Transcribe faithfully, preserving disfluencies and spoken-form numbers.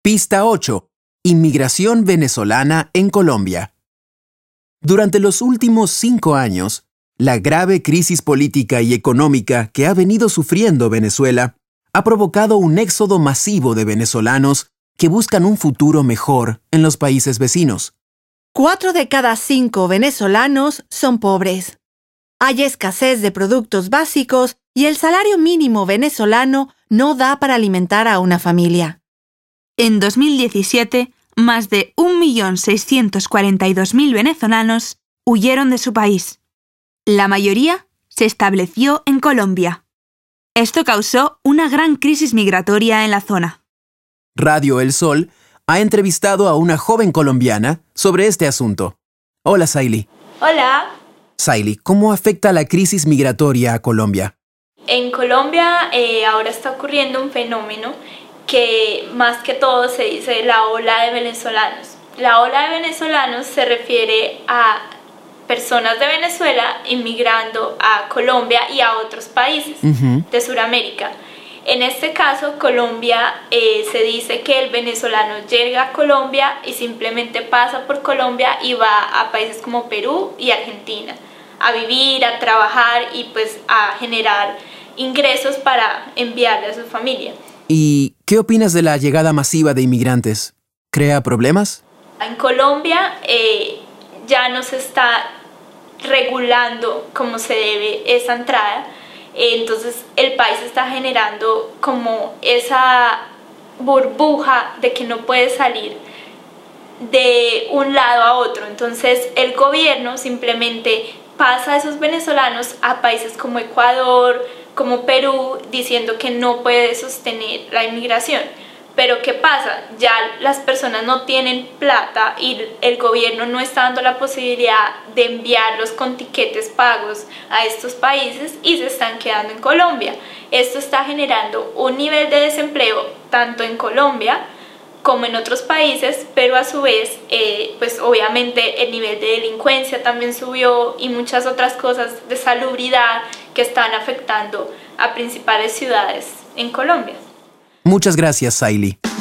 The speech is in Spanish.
Pista ocho. Inmigración venezolana en Colombia. Durante los últimos cinco años, la grave crisis política y económica que ha venido sufriendo Venezuela ha provocado un éxodo masivo de venezolanos que buscan un futuro mejor en los países vecinos. Cuatro de cada cinco venezolanos son pobres. Hay escasez de productos básicos y el salario mínimo venezolano no da para alimentar a una familia. En dos mil diecisiete, más de un millón seiscientos cuarenta y dos mil venezolanos huyeron de su país. La mayoría se estableció en Colombia. Esto causó una gran crisis migratoria en la zona. Radio El Sol ha entrevistado a una joven colombiana sobre este asunto. Hola, Saily. Hola. Saily, ¿cómo afecta la crisis migratoria a Colombia? En Colombia eh, ahora está ocurriendo un fenómeno que más que todo se dice la ola de venezolanos. La ola de venezolanos se refiere a personas de Venezuela inmigrando a Colombia y a otros países uh-huh. de Sudamérica. En este caso, Colombia, eh, se dice que el venezolano llega a Colombia y simplemente pasa por Colombia y va a países como Perú y Argentina a vivir, a trabajar y pues a generar ingresos para enviarle a su familia. ¿Y qué opinas de la llegada masiva de inmigrantes? ¿Crea problemas? En Colombia eh, ya no se está regulando como se debe esa entrada, eh, entonces el país está generando como esa burbuja de que no puede salir de un lado a otro. Entonces el gobierno simplemente pasa a esos venezolanos a países como Ecuador, como Perú, diciendo que no puede sostener la inmigración. Pero ¿qué pasa? Ya las personas no tienen plata y el gobierno no está dando la posibilidad de enviarlos con tiquetes pagos a estos países y se están quedando en Colombia. Esto está generando un nivel de desempleo tanto en Colombia como en otros países, pero a su vez, eh, pues obviamente el nivel de delincuencia también subió y muchas otras cosas de salubridad que están afectando a principales ciudades en Colombia. Muchas gracias, Saily.